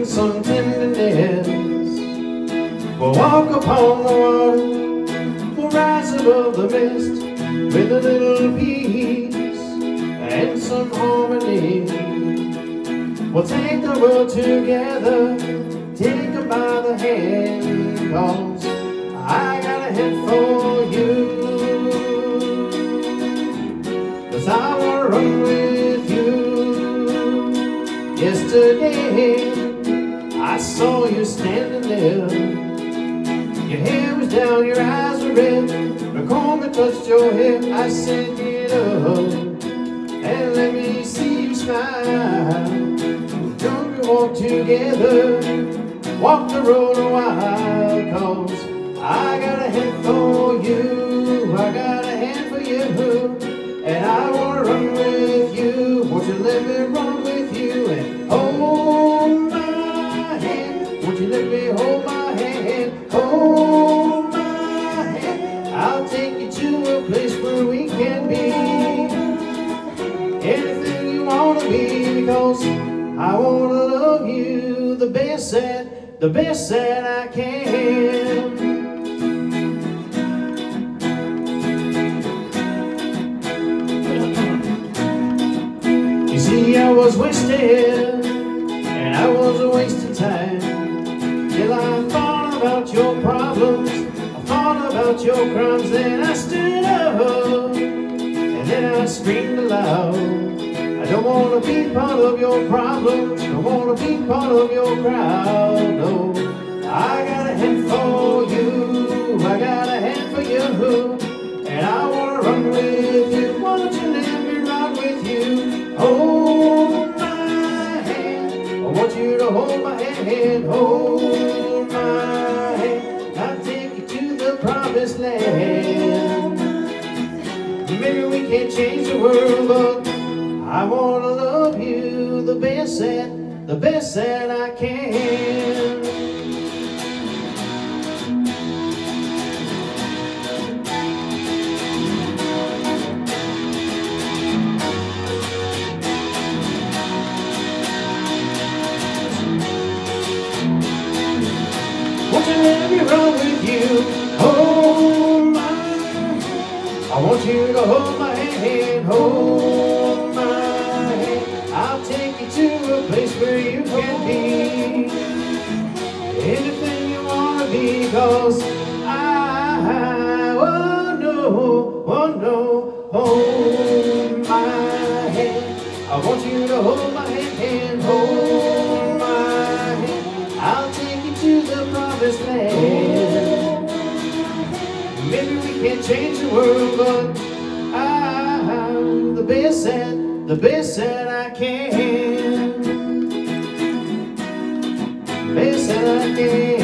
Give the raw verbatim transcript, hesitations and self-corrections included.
some tenderness. We'll walk upon the water, we'll rise above the mist with a little peace and some harmony. We'll take the world together, take her by the hand, 'cause I got a hand for you. 'Cause I wanna run with you. Yesterday I saw you standing there. Your hair was down, your eyes were red, the comb that touched your head. I said, get up and let me see you smile. Don't we walk together, walk the road a while, 'cause I got a hand for you, I got a hand for you, and I wanna run with you. Won't you let me run with you and hold my hand? Won't you let me hold my hand? Hold my hand. I'll take you to a place where we can be anything you wanna be, because I wanna love you the best that, the best that I can. You see, I was wasted, and I was a waste of time, till I thought about your problems, I thought about your crimes. Then I stood up, and then I screamed aloud. I don't want to be part of your problems, don't want to be part of your crowd, no. I got a hand for you, I got a hand for you, and I want to run with you. Why don't you let me run with you? Hold my hand, I want you to hold my hand, hold my hand. I'll take you to the promised land. Maybe we can't change the world, but I wanna love you the best that, the best that I can. Won't you let me run with you? Hold my hand. I want you to hold my hand, hold my hand. I'll take you to a place where you can be anything you wanna be, 'cause I, oh no, oh no, hold my hand. I want you to hold my hand, hold my hand. I'll take you to the promised land. Maybe we can't change the world, but I'm the best that, the best that I can. Best that I can.